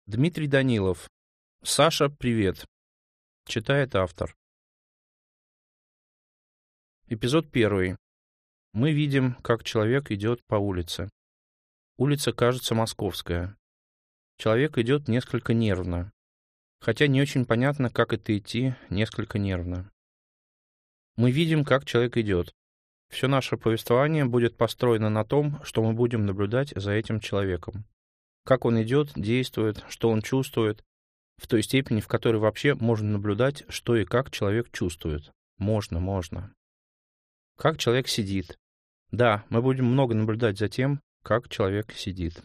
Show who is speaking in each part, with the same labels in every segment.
Speaker 1: Дмитрий Данилов. Саша, привет. Читает автор. Эпизод 1. Мы видим, как человек идет по улице. Улица кажется московская. Человек идет несколько нервно. Хотя не очень понятно, как это идти несколько нервно. Мы видим, как человек идет. Все наше повествование будет построено на том, что мы будем наблюдать за этим человеком. Как он идет, действует, что он чувствует, в той степени, в которой вообще можно наблюдать, что и как человек чувствует. Можно. Как человек сидит. Да, мы будем много наблюдать за тем, как человек сидит.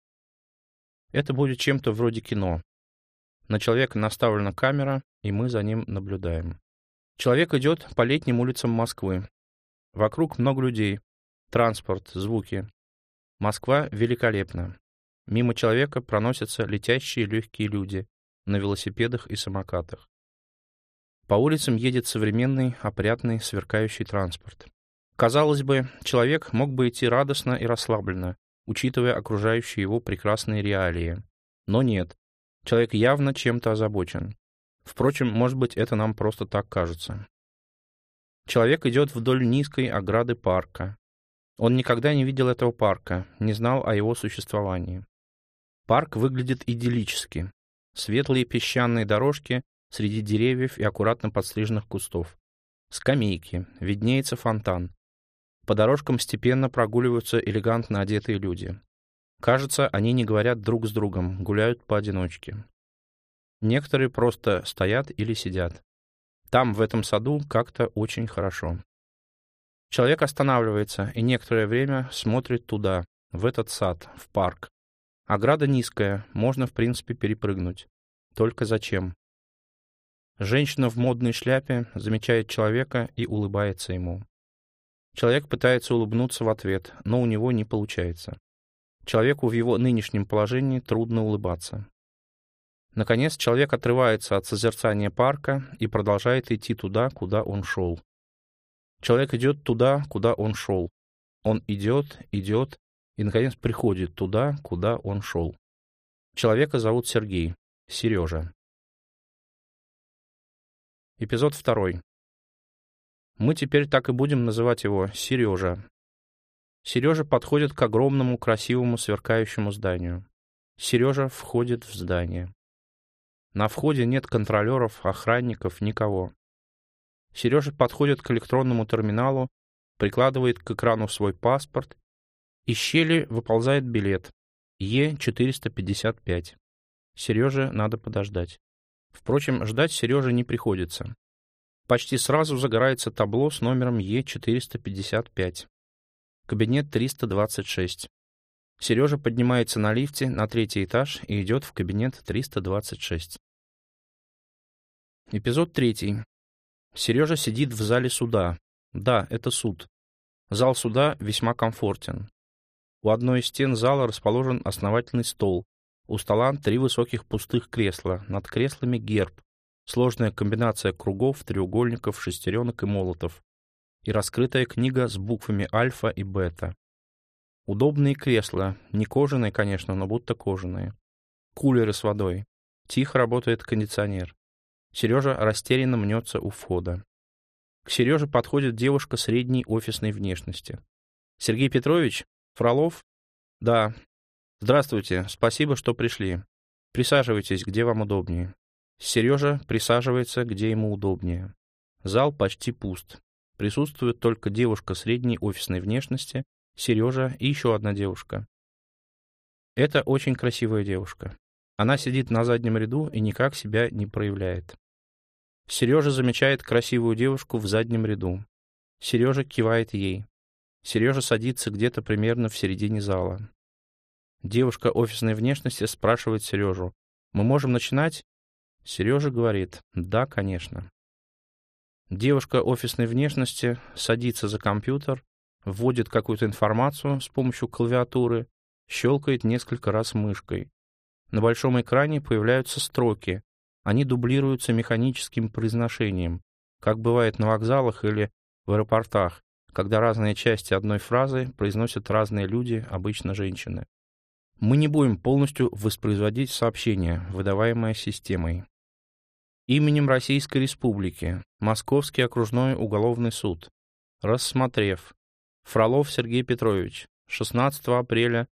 Speaker 1: Это будет чем-то вроде кино. На человека наставлена камера, и мы за ним наблюдаем. Человек идет по летним улицам Москвы. Вокруг много людей, транспорт, звуки. Москва великолепна. Мимо человека проносятся летящие легкие люди на велосипедах и самокатах. По улицам едет современный, опрятный, сверкающий транспорт. Казалось бы, человек мог бы идти радостно и расслабленно, учитывая окружающие его прекрасные реалии. Но нет, человек явно чем-то озабочен. Впрочем, может быть, это нам просто так кажется. Человек идет вдоль низкой ограды парка. Он никогда не видел этого парка, не знал о его существовании. Парк выглядит идиллически. Светлые песчаные дорожки среди деревьев и аккуратно подстриженных кустов. Скамейки, виднеется фонтан. По дорожкам степенно прогуливаются элегантно одетые люди. Кажется, они не говорят друг с другом, гуляют поодиночке. Некоторые просто стоят или сидят. Там, в этом саду, как-то очень хорошо. Человек останавливается и некоторое время смотрит туда, в этот сад, в парк. Ограда низкая, можно, в принципе, перепрыгнуть. Только зачем? Женщина в модной шляпе замечает человека и улыбается ему. Человек пытается улыбнуться в ответ, но у него не получается. Человеку в его нынешнем положении трудно улыбаться. Наконец, человек отрывается от созерцания парка и продолжает идти туда, куда он шел. Человек идет туда, куда он шел. Он идет и, наконец, приходит туда, куда он шел. Человека зовут Сергей, Сережа. Эпизод 2. Мы теперь так и будем называть его Сережа. Сережа подходит к огромному, красивому, сверкающему зданию. Сережа входит в здание. На входе нет контролеров, охранников, никого. Сережа подходит к электронному терминалу, прикладывает к экрану свой паспорт. Из щели выползает билет Е455. Сереже надо подождать. Впрочем, ждать Сереже не приходится. Почти сразу загорается табло с номером Е455. Кабинет 326. Сережа поднимается на лифте на 3-й этаж и идет в кабинет 326. Эпизод 3. Сережа сидит в зале суда. Да, это суд. Зал суда весьма комфортен. У одной из стен зала расположен основательный стол. У стола 3 высоких пустых кресла. Над креслами герб. Сложная комбинация кругов, треугольников, шестеренок и молотов. И раскрытая книга с буквами альфа и бета. Удобные кресла. Не кожаные, конечно, но будто кожаные. Кулеры с водой. Тихо работает кондиционер. Сережа растерянно мнется у входа. К Сереже подходит девушка средней офисной внешности. «Сергей Петрович? Фролов?» «Да». «Здравствуйте, спасибо, что пришли. Присаживайтесь, где вам удобнее». Сережа присаживается, где ему удобнее. Зал почти пуст. Присутствует только девушка средней офисной внешности, Сережа и еще одна девушка. Это очень красивая девушка. Она сидит на заднем ряду и никак себя не проявляет. Сережа замечает красивую девушку в заднем ряду. Сережа кивает ей. Сережа садится где-то примерно в середине зала. Девушка офисной внешности спрашивает Сережу: «Мы можем начинать?» Сережа говорит: «Да, конечно». Девушка офисной внешности садится за компьютер, вводит какую-то информацию с помощью клавиатуры, щелкает несколько раз мышкой. На большом экране появляются строки. Они дублируются механическим произношением, как бывает на вокзалах или в аэропортах, когда разные части одной фразы произносят разные люди, обычно женщины. Мы не будем полностью воспроизводить сообщение, выдаваемое системой. Именем Российской Республики Московский окружной уголовный суд, рассмотрев: Фролов Сергей Петрович, 16 апреля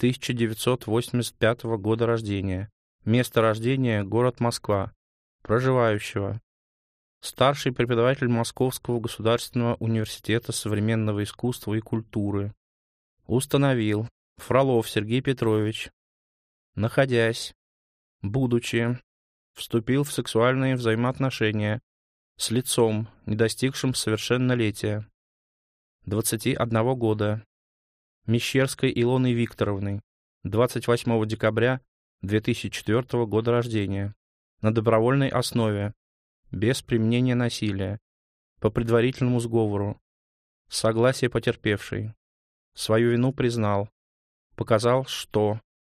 Speaker 1: 1985 года рождения, место рождения — город Москва, проживающего, старший преподаватель Московского государственного университета современного искусства и культуры, установил: Фролов Сергей Петрович, находясь, будучи, вступил в сексуальные взаимоотношения с лицом, не достигшим совершеннолетия, 21 года, Мещерской Илоной Викторовной, 28 декабря 2004 года рождения, на добровольной основе, без применения насилия, по предварительному сговору, с согласия потерпевшей, свою вину признал, показала, что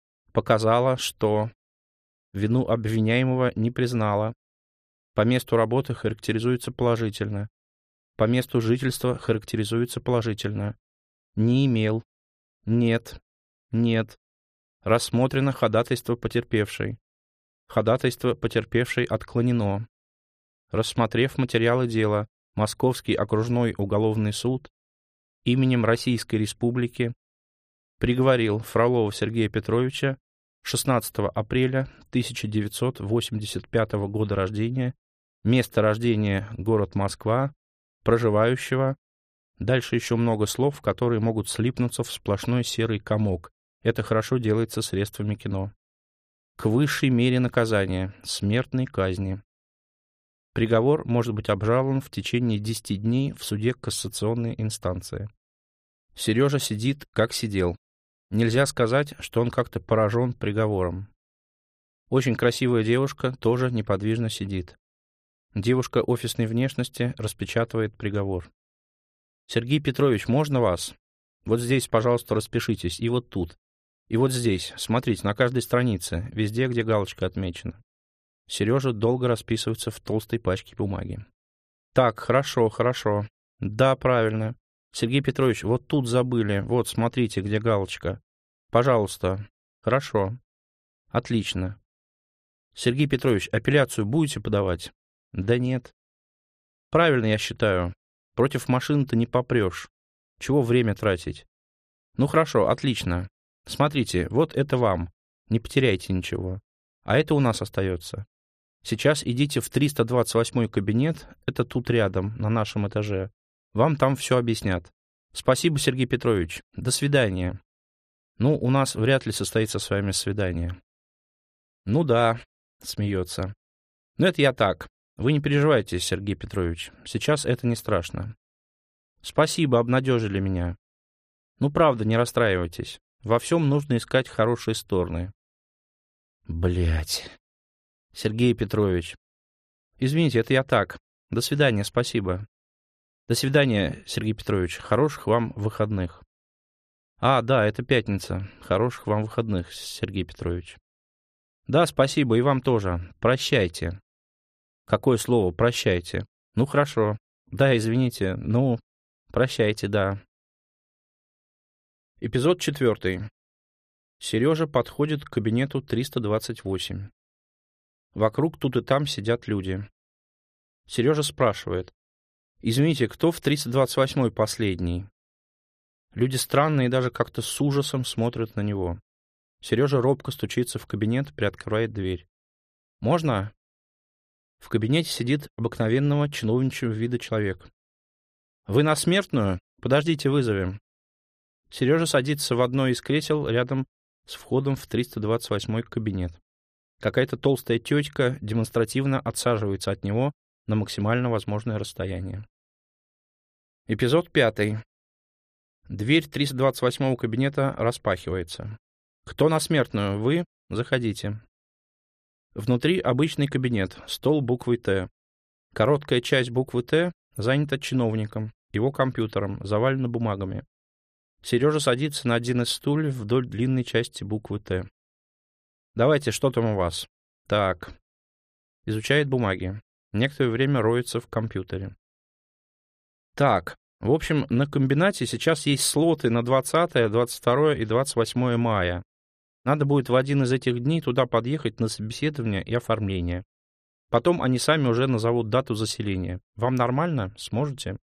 Speaker 1: вину обвиняемого не признала, по месту работы характеризуется положительно, по месту жительства характеризуется положительно, не имел, нет, рассмотрено ходатайство потерпевшей, ходатайство потерпевшей отклонено. Рассмотрев материалы дела, Московский окружной уголовный суд именем Российской Республики приговорил Фролова Сергея Петровича, 16 апреля 1985 года рождения, место рождения — город Москва, проживающего, дальше еще много слов, которые могут слипнуться в сплошной серый комок. Это хорошо делается средствами кино. К высшей мере наказания — смертной казни. Приговор может быть обжалован в течение 10 дней в суде кассационной инстанции. Сережа сидит, как сидел. Нельзя сказать, что он как-то поражен приговором. Очень красивая девушка тоже неподвижно сидит. Девушка офисной внешности распечатывает приговор. «Сергей Петрович, можно вас? Вот здесь, пожалуйста, распишитесь, и вот тут. И вот здесь, смотрите, на каждой странице, везде, где галочка отмечена». Сережа долго расписывается в толстой пачке бумаги. «Так, хорошо. Да, правильно. Сергей Петрович, вот тут забыли. Вот, смотрите, где галочка. Пожалуйста. Хорошо. Отлично. Сергей Петрович, апелляцию будете подавать? Да нет. Правильно, я считаю. Против машины-то не попрешь. Чего время тратить? Ну хорошо, отлично. Смотрите, вот это вам. Не потеряйте ничего. А это у нас остается. Сейчас идите в 328 кабинет, это тут рядом, на нашем этаже. Вам там все объяснят. Спасибо, Сергей Петрович. До свидания. Ну, у нас вряд ли состоится с вами свидание. Ну да, смеется. Но это я так. Вы не переживайте, Сергей Петрович. Сейчас это не страшно. Спасибо, обнадежили меня. Ну, правда, не расстраивайтесь. Во всем нужно искать хорошие стороны. Блять. Сергей Петрович. Извините, это я так. До свидания, спасибо. До свидания, Сергей Петрович. Хороших вам выходных. А, да, это пятница. Хороших вам выходных, Сергей Петрович. Да, спасибо, и вам тоже. Прощайте. Какое слово «прощайте»? Ну, хорошо. Да, извините. Ну, прощайте, да. Эпизод 4. Сережа подходит к кабинету 328. Вокруг тут и там сидят люди. Сережа спрашивает: «Извините, кто в 328-й последний?» Люди странные и даже как-то с ужасом смотрят на него. Сережа робко стучится в кабинет, приоткрывает дверь. «Можно?» В кабинете сидит обыкновенного чиновничьего вида человек. «Вы на смертную? Подождите, вызовем». Сережа садится в одно из кресел рядом с входом в 328-й кабинет. Какая-то толстая тетка демонстративно отсаживается от него на максимально возможное расстояние. Эпизод 5. Дверь 328-го кабинета распахивается. «Кто на смертную? Вы? Заходите». Внутри обычный кабинет, стол буквой «Т». Короткая часть буквы «Т» занята чиновником, его компьютером, завалена бумагами. Сережа садится на один из стульев вдоль длинной части буквы «Т». «Давайте, что там у вас?» «Так». Изучает бумаги. Некоторое время роется в компьютере. «Так, в общем, на комбинате сейчас есть слоты на 20, 22 и 28 мая. Надо будет в один из этих дней туда подъехать на собеседование и оформление. Потом они сами уже назовут дату заселения. Вам нормально? Сможете?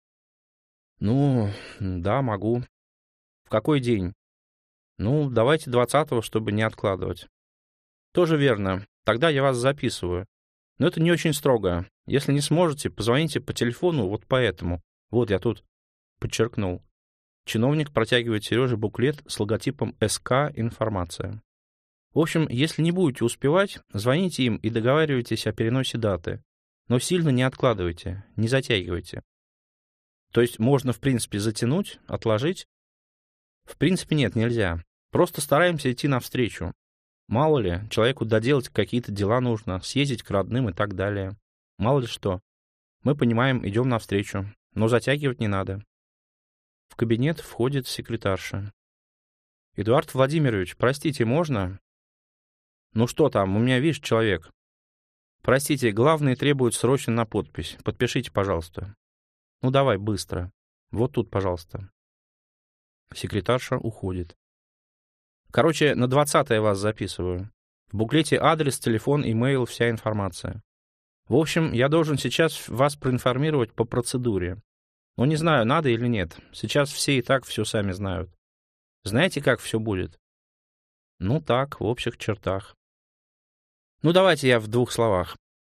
Speaker 1: Ну, да, могу. В какой день? Ну, давайте 20-го, чтобы не откладывать. Тоже верно. Тогда я вас записываю. Но это не очень строго. Если не сможете, позвоните по телефону вот по этому. Вот я тут подчеркнул. Чиновник протягивает Сереже буклет с логотипом СК «Информация». В общем, если не будете успевать, звоните им и договаривайтесь о переносе даты. Но сильно не откладывайте, не затягивайте. То есть можно, в принципе, затянуть, отложить? В принципе, нет, нельзя. Просто стараемся идти навстречу. Мало ли, человеку доделать какие-то дела нужно, съездить к родным и так далее. Мало ли что. Мы понимаем, идем навстречу. Но затягивать не надо. В кабинет входит секретарша. «Эдуард Владимирович, простите, можно?» «Ну что там, у меня, видишь, человек». «Простите, главный требует срочно на подпись. Подпишите, пожалуйста». «Ну давай, быстро. Вот тут, пожалуйста». Секретарша уходит. Короче, на 20-е вас записываю. В буклете адрес, телефон, имейл, вся информация. В общем, я должен сейчас вас проинформировать по процедуре. Но не знаю, надо или нет. Сейчас все и так все сами знают. Знаете, как все будет? Ну так, в общих чертах. Ну давайте я в 2 словах.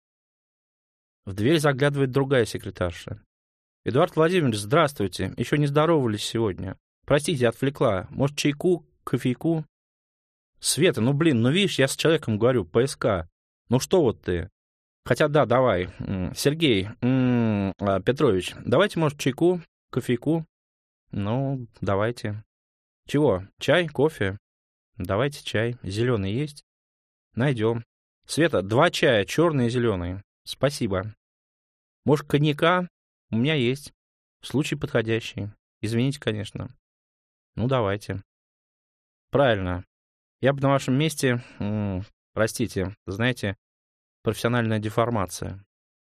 Speaker 1: В дверь заглядывает другая секретарша. «Эдуард Владимирович, здравствуйте. Еще не здоровались сегодня. Простите, отвлекла. Может, чайку, кофейку?» «Света, ну блин, ну видишь, я с человеком говорю, ПСК. Ну что вот ты?» «Хотя да, давай. Сергей Петрович, давайте, может, чайку, кофейку?» «Ну, давайте». «Чего? Чай, кофе?» «Давайте чай. Зеленый есть?» «Найдем». «Света, 2 чая, черный и зеленый». «Спасибо». «Может, коньяка?» «У меня есть. Случай подходящий. Извините, конечно». «Ну, давайте». «Правильно. Я бы на вашем месте... простите, знаете, профессиональная деформация».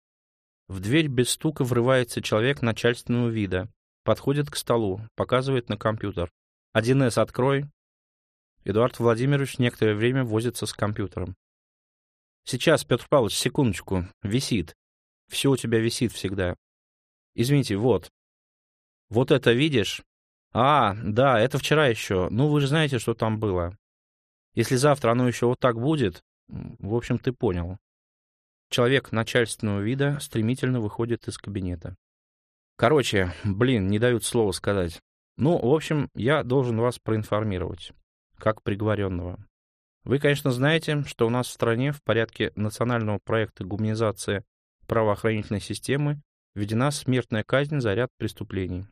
Speaker 1: В дверь без стука врывается человек начальственного вида. Подходит к столу, показывает на компьютер. «1С открой». Эдуард Владимирович некоторое время возится с компьютером. «Сейчас, Петр Павлович, секундочку. Висит. Все у тебя висит всегда. Извините, вот. Вот это видишь? А, да, это вчера еще. Ну, вы же знаете, что там было. Если завтра оно еще вот так будет, в общем, ты понял». Человек начальственного вида стремительно выходит из кабинета. Короче, блин, не дают слова сказать. Ну, в общем, я должен вас проинформировать, как приговоренного. Вы, конечно, знаете, что у нас в стране в порядке национального проекта гуманизации правоохранительной системы введена смертная казнь за ряд преступлений.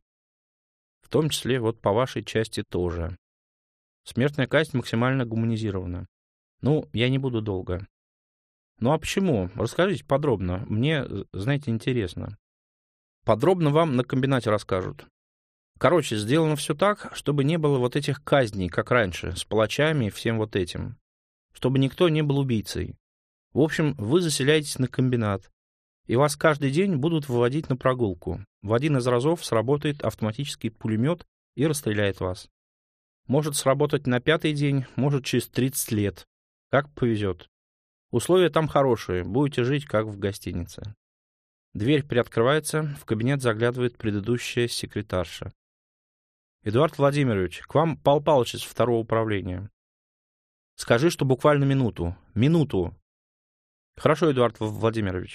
Speaker 1: В том числе вот по вашей части тоже. Смертная казнь максимально гуманизирована. Ну, я не буду долго. Ну а почему? Расскажите подробно. Мне, знаете, интересно. Подробно вам на комбинате расскажут. Короче, сделано все так, чтобы не было вот этих казней, как раньше, с палачами и всем вот этим. Чтобы никто не был убийцей. В общем, вы заселяетесь на комбинат, и вас каждый день будут выводить на прогулку. В один из разов сработает автоматический пулемет и расстреляет вас. Может сработать на 5-й день, может через 30 лет. Как повезет. Условия там хорошие, будете жить, как в гостинице. Дверь приоткрывается, в кабинет заглядывает предыдущая секретарша. «Эдуард Владимирович, к вам Павел Павлович из 2-го управления». «Скажи, что буквально минуту. Минуту». «Хорошо, Эдуард Владимирович».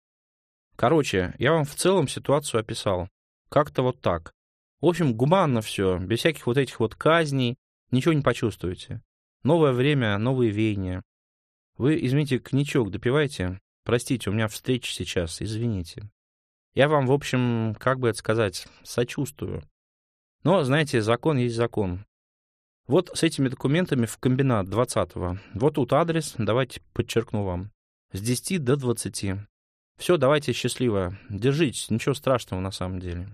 Speaker 1: «Короче, я вам в целом ситуацию описал. Как-то вот так. В общем, гуманно все, без всяких вот этих вот казней, ничего не почувствуете. Новое время, новые веяния. Вы, извините, коньячок допивайте. Простите, у меня встреча сейчас, извините. Я вам, в общем, как бы это сказать, сочувствую. Но, знаете, закон есть закон. Вот с этими документами в комбинат 20-го. Вот тут адрес, давайте подчеркну вам. С 10 до 20. Все, давайте, счастливо. Держитесь, ничего страшного на самом деле».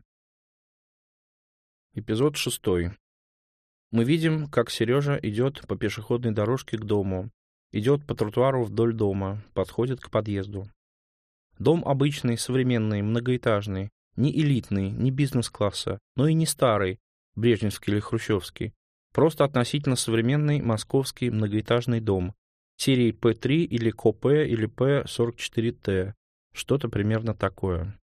Speaker 1: Эпизод 6. Мы видим, как Сережа идет по пешеходной дорожке к дому. Идет по тротуару вдоль дома, подходит к подъезду. Дом обычный, современный, многоэтажный, не элитный, не бизнес-класса, но и не старый, брежневский или хрущевский. Просто относительно современный московский многоэтажный дом серии П3 или КОП или П44Т. Что-то примерно такое.